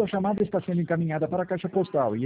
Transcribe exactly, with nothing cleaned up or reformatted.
Sua chamada está sendo encaminhada para a caixa postal e